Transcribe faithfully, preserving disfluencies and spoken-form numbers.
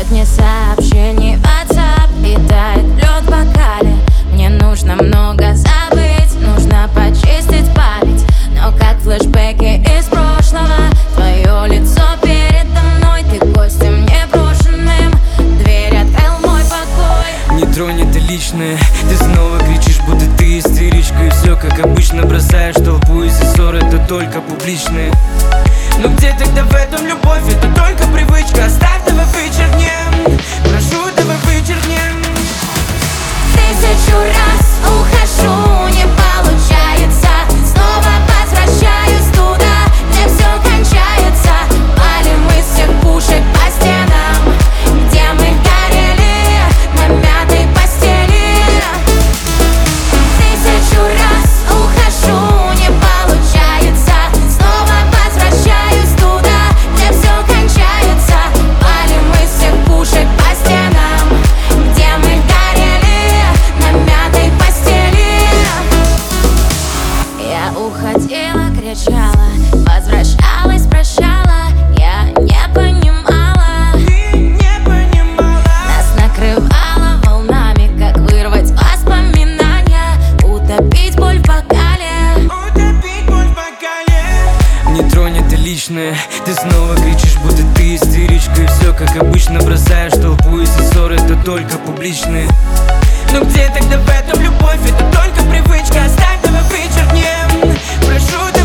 Сотни сообщений в WhatsApp и тает лед в бокале. Мне нужно много забыть, нужно почистить память. Но как флешбеки из прошлого, твое лицо передо мной. Ты гостем непрошенным, дверь открыл мой покой. Не тронь это личное, ты снова кричишь, будто ты истеричка. И все как обычно бросаешь толпу, из-за ссор это только публичные. Но где тогда в этом любовь? Это только привычка. Оставь, давай вычеркнем. Прошу, давай вычеркнем. Тысячу раз ухожу, не получается. Снова возвращаюсь туда, где все кончается. Палим из всех пушек по стенам, где мы горели на мятой постели. Тысячу раз ухожу, не получается. Снова возвращаюсь туда, где все кончается. Палим из всех пушек по стенам, где мы горели на мятой постели. Я уходила, кричала, возвращалась, прощала. Я не понимала, Ты не понимала. нас накрывала волнами. Как вырвать воспоминания, утопить боль в бокале. Утопить боль в бокале. Не тронь это личное, ты снова кричишь, будто ты истеричка. И все как обычно бросаешь толпу, из-за ссор это только публичные. Но где тогда в этом любовь? Это только привычка. Оставь, давай вычеркнем. Прошу,